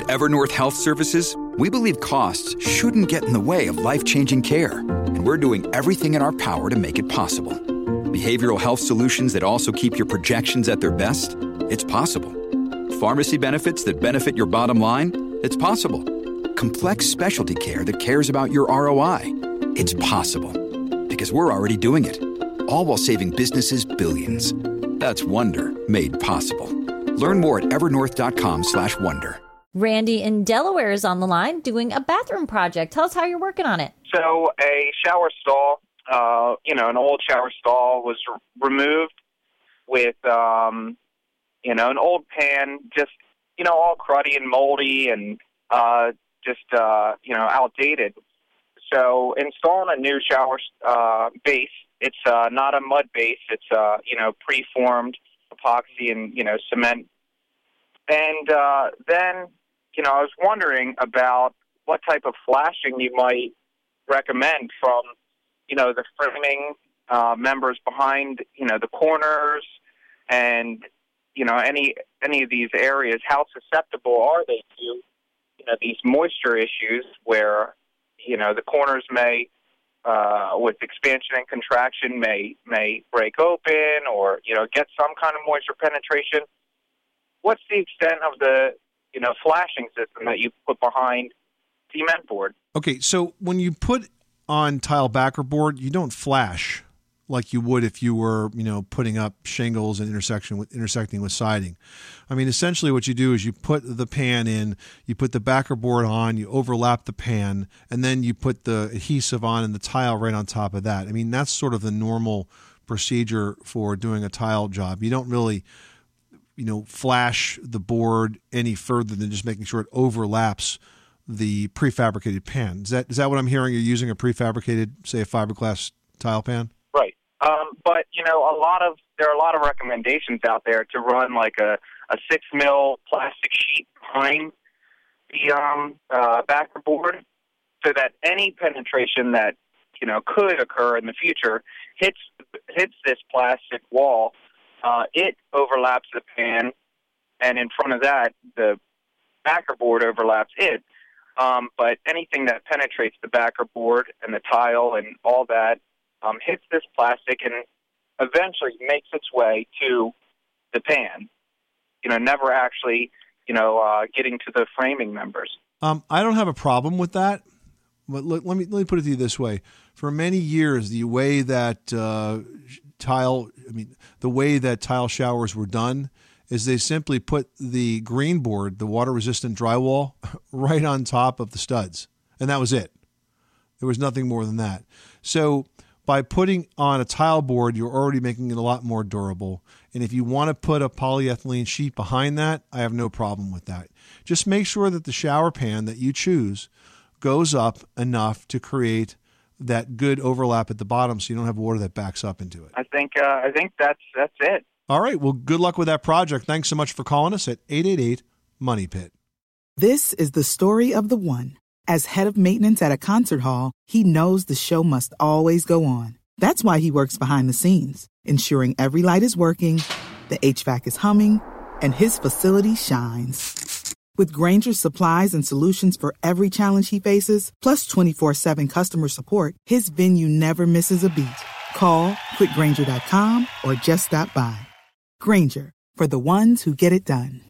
Evernorth Health Services, we believe costs shouldn't get in the way of life-changing care, and we're doing everything in our power to make it possible. Behavioral health solutions that also keep your projections at their best? It's possible. Pharmacy benefits that benefit your bottom line? It's possible. Complex specialty care that cares about your ROI? It's possible. Because we're already doing it. All while saving businesses billions. That's Wonder made possible. Learn more at evernorth.com/wonder. Randy in Delaware is on the line doing a bathroom project. Tell us how you're working on it. So a shower stall, an old shower stall was removed with, an old pan, just, all cruddy and moldy and outdated. So installing a new shower base, it's not a mud base. It's, preformed epoxy and, cement. And then, I was wondering about what type of flashing you might recommend from, the framing members behind, the corners and, any of these areas. How susceptible are they to, these moisture issues where, the corners may, with expansion and contraction, may break open or, get some kind of moisture penetration? What's the extent of the, flashing system that you put behind cement board? Okay, so when you put on tile backer board, you don't flash like you would if you were, putting up shingles and intersecting with siding. I mean, essentially what you do is you put the pan in, you put the backer board on, you overlap the pan, and then you put the adhesive on and the tile right on top of that. I mean, that's sort of the normal procedure for doing a tile job. You don't really, flash the board any further than just making sure it overlaps the prefabricated pan. Is that what I'm hearing? You're using a prefabricated, say, a fiberglass tile pan? Right. But, there are a lot of recommendations out there to run like a 6 mil plastic sheet behind the backer board so that any penetration that, could occur in the future hits this plastic wall. It overlaps the pan, and in front of that, the backer board overlaps it. But anything that penetrates the backer board and the tile and all that hits this plastic and eventually makes its way to the pan, never actually, getting to the framing members. I don't have a problem with that. But let me put it to you this way. For many years, the way that tile showers were done is they simply put the green board, the water-resistant drywall, right on top of the studs. And that was it. There was nothing more than that. So by putting on a tile board, you're already making it a lot more durable. And if you want to put a polyethylene sheet behind that, I have no problem with that. Just make sure that the shower pan that you choose goes up enough to create that good overlap at the bottom so you don't have water that backs up into it. I think that's it. All right. Well, good luck with that project. Thanks so much for calling us at 888-MONEY-PIT. This is the story of the one. As head of maintenance at a concert hall, he knows the show must always go on. That's why he works behind the scenes, ensuring every light is working, the HVAC is humming, and his facility shines. With Grainger's supplies and solutions for every challenge he faces, plus 24/7 customer support, his venue never misses a beat. Call quickgrainger.com or just stop by. Grainger, for the ones who get it done.